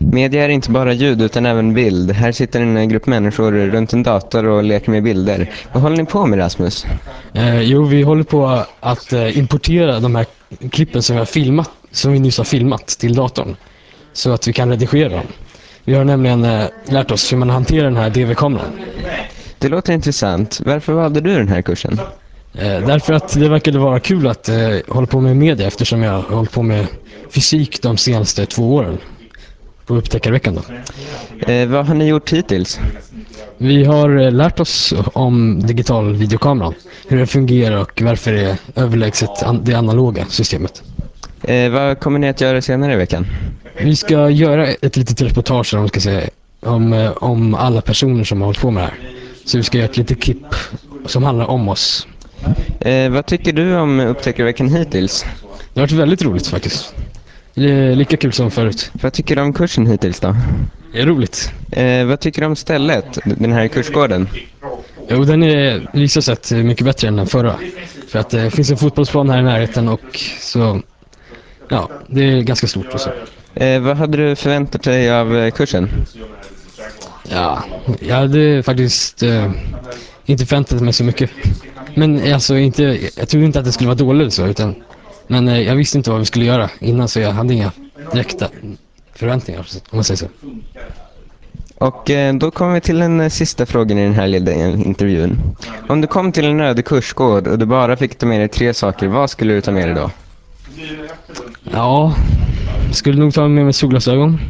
Media är inte bara ljud utan även bild. Här sitter en grupp människor runt en dator och leker med bilder. Vad håller ni på med, Rasmus? Jo, vi håller på att importera de här klippen som vi nyss har filmat till datorn så att vi kan redigera dem. Vi har nämligen lärt oss hur man hanterar den här DV-kameran. Det låter intressant. Varför valde du den här kursen? Därför att det verkade vara kul att hålla på med media eftersom jag har hållit på med fysik de senaste 2 åren på upptäckarveckan då. Vad har ni gjort hittills? Vi har lärt oss om digital videokameran, hur den fungerar och varför det är överlägset det analoga systemet. Vad kommer ni att göra senare i veckan? Vi ska göra ett litet reportage om alla personer som har hållit på med det här. Så vi ska göra ett litet klipp som handlar om oss. Vad tycker du om upptäckarveckan hittills? Det har varit väldigt roligt faktiskt. Det är lika kul som förut. Vad tycker du om kursen hittills då? Det är roligt. Vad tycker du om stället, den här kursgården? Jo, den är vissa sätt mycket bättre än den förra. För att det finns en fotbollsplan här i närheten och så, ja, det är ganska stort och så. Vad hade du förväntat dig av kursen? Ja, jag hade faktiskt inte förväntat mig så mycket. Men alltså jag trodde inte att det skulle vara dåligt så, men jag visste inte vad vi skulle göra innan så jag hade inga direkta förväntningar om man säger så. Och då kommer vi till den sista frågan i den här lilla intervjun. Om du kom till en öde kursgård och du bara fick ta med dig 3 saker, vad skulle du ta med dig då? Ja, skulle nog ta med mig solglasögon.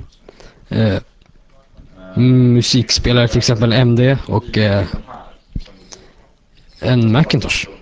Musikspelare till exempel MD och en Macintosh.